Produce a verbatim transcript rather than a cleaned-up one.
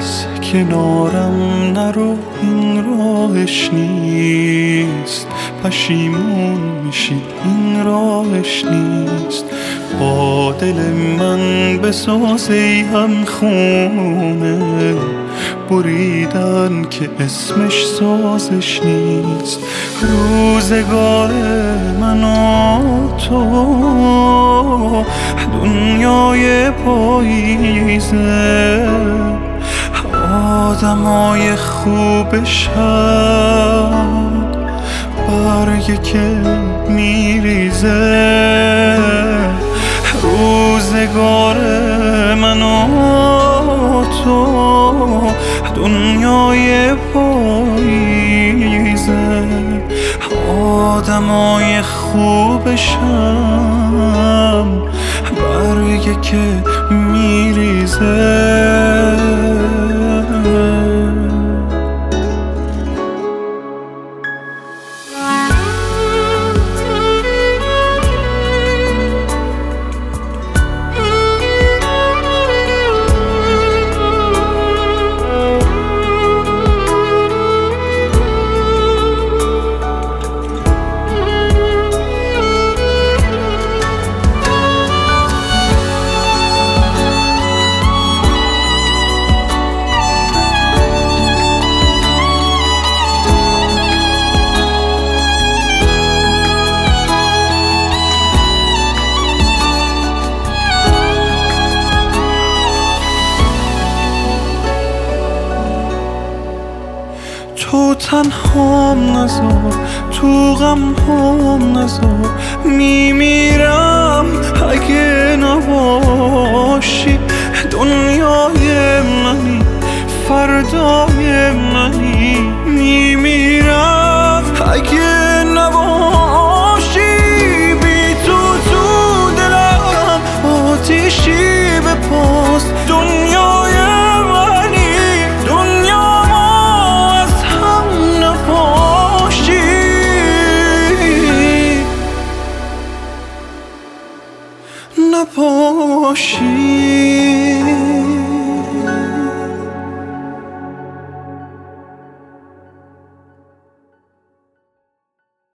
از کنارم نرو، این راهش نیست. پشیمون میشی، این راهش نیست. با دل من بساز ای هم خونه، بریدن که اسمش سازش نیست. روزگار من و تو دنیای پاییزه، آدمای خوبشن برگی که میریزه. روزگار من و تو دنیای پاییزه، آدمای خوبشم برگی که میریزه. تو تنهام نذار، تو غم هم نذار، میمیرم اگه نباشی. دنیای منی، فردای منی، میمیرم اگه نباشی. بی تو تو دلم آتیشی به پاست. دنیای نباشی.